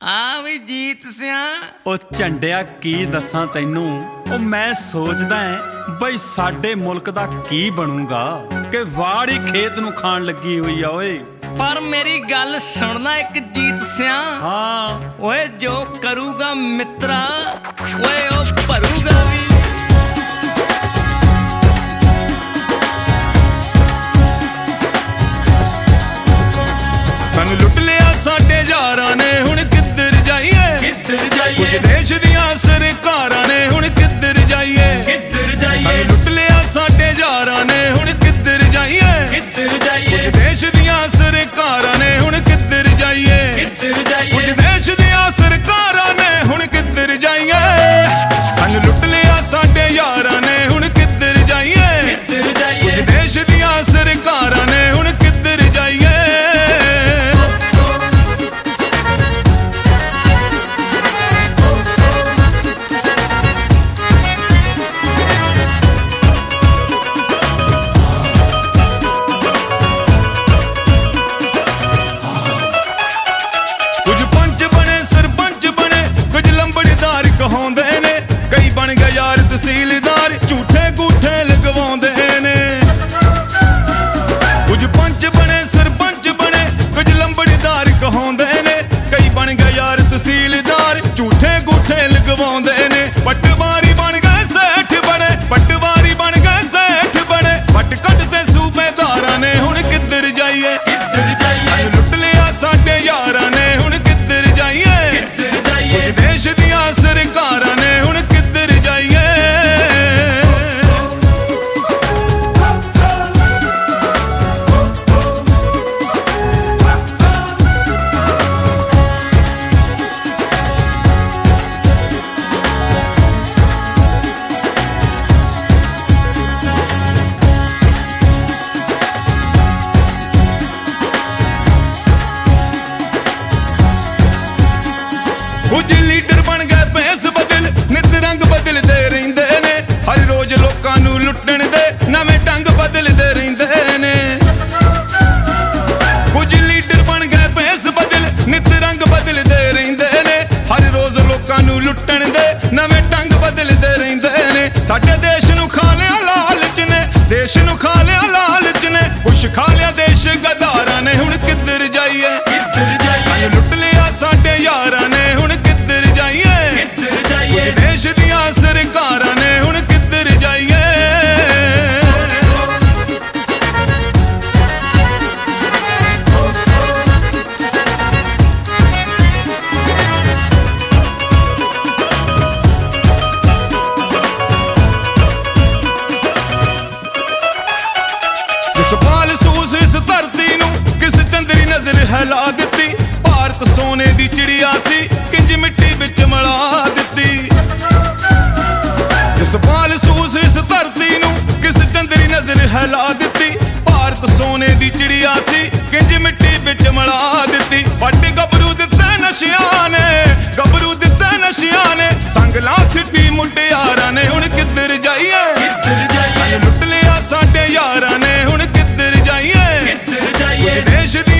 हाँ भी जीत सिया ओ झंडिया की दसां तैनू ओ मैं सोचदा है बई साडे मुल्क दा की बनूगा कि वाड़ी खेत नू खान लगी हुई आ ओए। पर मेरी गल सुनना एक जीत सिया। हाँ ओए जो करूगा मित्रा ओए ओ भरूगा भी। सानू लुट लिया साडे यारां ने हुण किधर जाइए कुछ देश दियां सरकारां ने हुण किधर जाइए सानू लुट लिया साडे यारां ने हुण किधर जाइए कुछ देश दियां सरकारां ने हुण किधर जाइए कुछ देश दियां सरकारां ने हुण किधर जाइए सानू लुट लिया साडे यारां ने हुण किधर जाइए कुछ देश दियां सरकारां ने हुण किधर जाइए। तहसीलदार झूठे गूठे लगवाउंदे ने कुछ पंच बने सरपंच बने कुछ लंबड़दार कहाउंदे ने कई बन गए यार तहसीलदार झूठे गूठे लगवाउंदे ने पटवारी बन गए सेठ बने पटवारी बन गए सेठ बने पट कटते सूबेदारां ने हुण किधर जाइए लुट लिया साडे यारां ने हुण किधर जाइए कुछ देश दियां सरकारां ने हुण किधर जाइए। कुछ लीडर बन गए भैंस बदल नित रंग बदलते रहिंदे ने हर रोज लोकां नू लुटण दे नवें ढंग बदलते रहिंदे ने कुछ लीडर बन गए भैंस बदल नित रंग बदलते रहिंदे ने हर रोज लोकां नू लुटण दे नवें ढंग बदलते रहिंदे ने साडे देश नू खा लिया लालच ने देश नू खा लिया लालच ने कुछ खा लिया देश गदारां ने हुण किधर जाइए लुट लिया साडे यारां ने हुण किधर जाइए कुछ देश दियां सरकारां ने हुण किधर जाइए। जसपाल सूस इस धरती नू किस चंदरी नजर हिला दित्ती भारत सोने दी चिड़िया सी किंज मिट्टी विच मिला दित्ती जसपाल सूस इस धरती नू किस चंदरी नजर हिला दित्ती भारत सोने दी चिड़िया सी किंज मिट्टी विच मिला दित्ती पट गबरू दित्ते नशियां ने गबरू दित्ते नशियां ने संगला सिटी मुंडियारां ने हुण किधर जाइए लुट लिया साडे यारां ने हुण किधर जाइए कुछ देश